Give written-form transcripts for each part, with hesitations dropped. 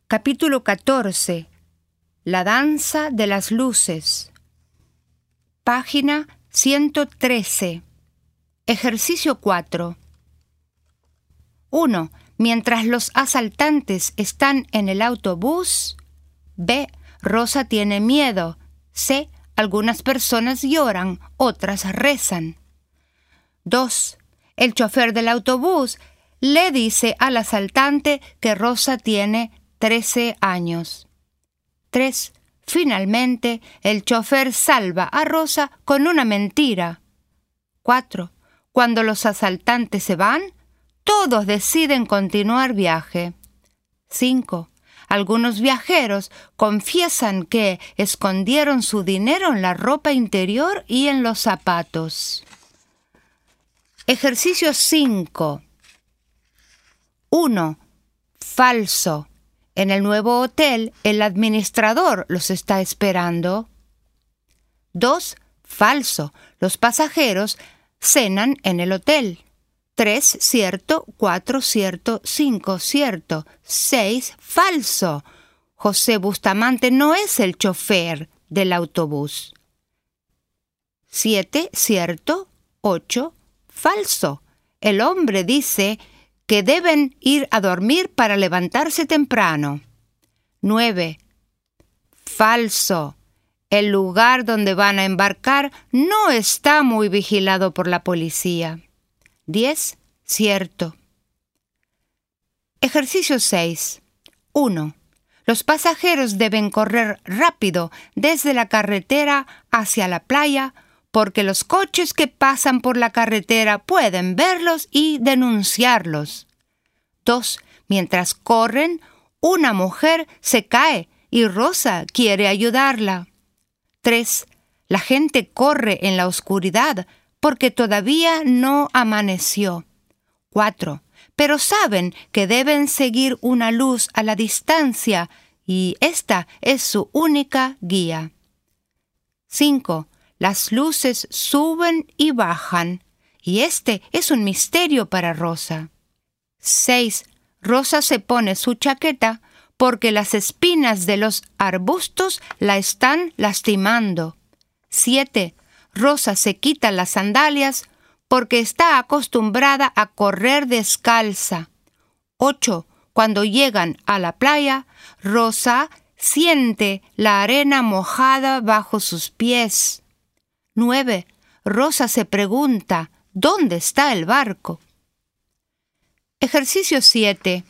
Capítulo 14. La danza de las luces. Página 113. Ejercicio 4. 1. Mientras los asaltantes están en el autobús. B. Rosa tiene miedo. C. Algunas personas lloran, otras rezan. 2. El chofer del autobús le dice al asaltante que Rosa tiene 13 años. 3. Finalmente, el chofer salva a Rosa con una mentira. 4. Cuando los asaltantes se van, todos deciden continuar viaje. 5. Algunos viajeros confiesan que escondieron su dinero en la ropa interior y en los zapatos. Ejercicio 5. 1. Falso. En el nuevo hotel, el administrador los está esperando. 2. Falso. Los pasajeros cenan en el hotel. 3. Cierto. 4. Cierto. 5. Cierto. 6. Falso. José Bustamante no es el chofer del autobús. 7. Cierto. 8. Falso. El hombre dice que deben ir a dormir para levantarse temprano. 9. Falso. El lugar donde van a embarcar no está muy vigilado por la policía. 10. Cierto. Ejercicio 6. 1. Los pasajeros deben correr rápido desde la carretera hacia la playa porque los coches que pasan por la carretera pueden verlos y denunciarlos. 2. Mientras corren, una mujer se cae y Rosa quiere ayudarla. 3. La gente corre en la oscuridad porque todavía no amaneció. 4. Pero saben que deben seguir una luz a la distancia y esta es su única guía. 5. Las luces suben y bajan, y este es un misterio para Rosa. 6. Rosa se pone su chaqueta porque las espinas de los arbustos la están lastimando. 7. Rosa se quita las sandalias porque está acostumbrada a correr descalza. 8. Cuando llegan a la playa, Rosa siente la arena mojada bajo sus pies. 9. Rosa se pregunta, ¿dónde está el barco? Ejercicio 7.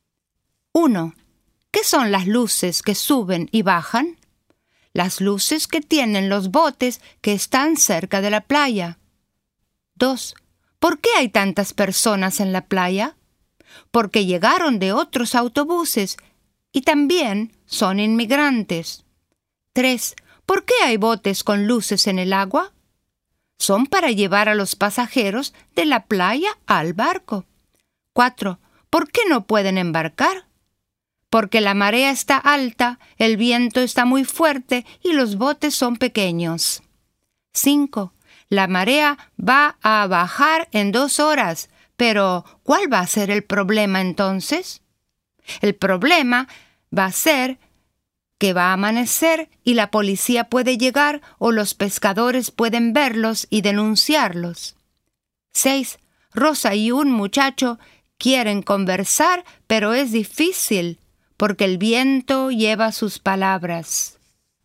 1. ¿Qué son las luces que suben y bajan? Las luces que tienen los botes que están cerca de la playa. 2. ¿Por qué hay tantas personas en la playa? Porque llegaron de otros autobuses y también son inmigrantes. 3. ¿Por qué hay botes con luces en el agua? Son para llevar a los pasajeros de la playa al barco. 4. ¿Por qué no pueden embarcar? Porque la marea está alta, el viento está muy fuerte y los botes son pequeños. 5. La marea va a bajar en 2 horas, pero ¿cuál va a ser el problema entonces? El problema va a ser que va a amanecer y la policía puede llegar o los pescadores pueden verlos y denunciarlos. 6. Rosa y un muchacho quieren conversar, pero es difícil porque el viento lleva sus palabras.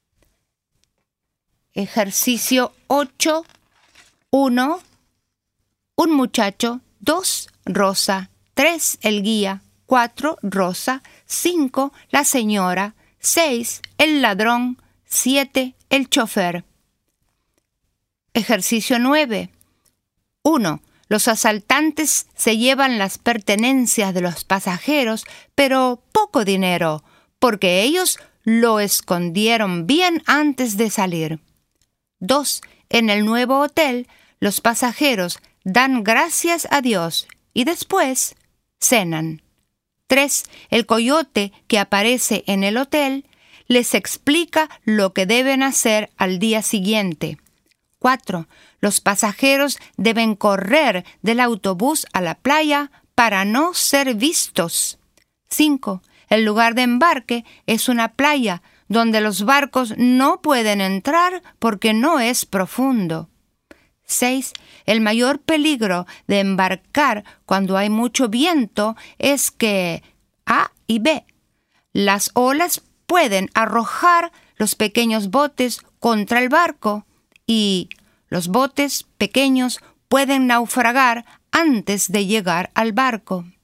Ejercicio 8. 1. Un muchacho. 2. Rosa. 3. El guía. 4. Rosa. 5. La señora. 6. El ladrón. 7. El chofer. Ejercicio 9. 1. Los asaltantes se llevan las pertenencias de los pasajeros, pero poco dinero, porque ellos lo escondieron bien antes de salir. 2. En el nuevo hotel, los pasajeros dan gracias a Dios y después cenan. 3. El coyote que aparece en el hotel les explica lo que deben hacer al día siguiente. 4. Los pasajeros deben correr del autobús a la playa para no ser vistos. 5. El lugar de embarque es una playa donde los barcos no pueden entrar porque no es profundo. 6. El mayor peligro de embarcar cuando hay mucho viento es que A y B. Las olas pueden arrojar los pequeños botes contra el barco y los botes pequeños pueden naufragar antes de llegar al barco.